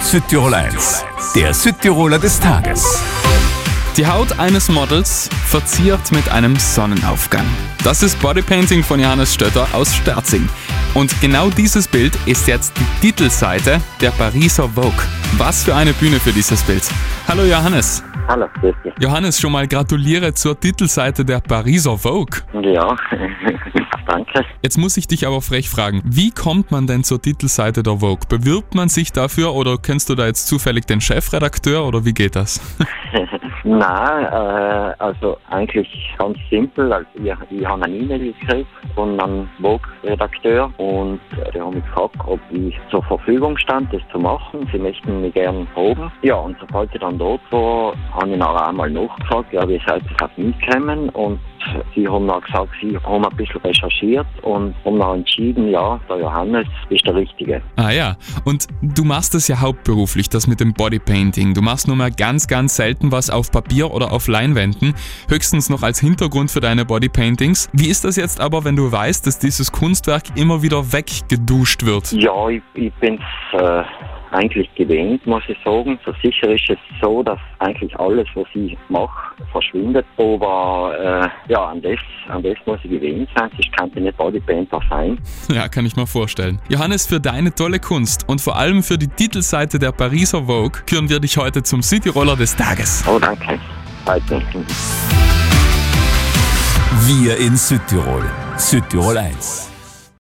Südtirol 1, der Südtiroler des Tages. Die Haut eines Models verziert mit einem Sonnenaufgang. Das ist Bodypainting von Johannes Stötter aus Sterzing. Und genau dieses Bild ist jetzt die Titelseite der Pariser Vogue. Was für eine Bühne für dieses Bild. Hallo Johannes. Hallo, grüß dich. Johannes, schon mal gratuliere zur Titelseite der Pariser Vogue. Ja, danke. Jetzt muss ich dich aber frech fragen, wie kommt man denn zur Titelseite der Vogue? Bewirbt man sich dafür oder kennst du da jetzt zufällig den Chefredakteur oder wie geht das? Nein, also eigentlich ganz simpel. Also ich habe eine E-Mail gekriegt von einem Vogue-Redakteur und der hat mich gefragt, ob ich zur Verfügung stand, das zu machen. Sie möchten mich gerne proben. Ja, und sobald ich dann dort war, habe ich nachher einmal nachgefragt, ja, wie seid ihr auf mich gekommen? Und sie haben dann gesagt, sie haben ein bisschen recherchiert und haben dann entschieden, ja, der Johannes ist der Richtige. Ah ja, und du machst das ja hauptberuflich, das mit dem Bodypainting. Du machst nur mal ganz, ganz selten was auf Papier oder auf Leinwänden, höchstens noch als Hintergrund für deine Bodypaintings. Wie ist das jetzt aber, wenn du weißt, dass dieses Kunstwerk immer wieder weggeduscht wird? Ja, ich bin's eigentlich gewöhnt, muss ich sagen. So sicher ist es so, dass eigentlich alles, was ich mache, verschwindet. Aber an das muss ich gewöhnt sein. Ich kann nicht Bodypainter sein. Ja, kann ich mir vorstellen. Johannes, für deine tolle Kunst und vor allem für die Titelseite der Pariser Vogue küren wir dich heute zum Südtiroler des Tages. Oh, danke. Weiter. Wir in Südtirol. Südtirol 1.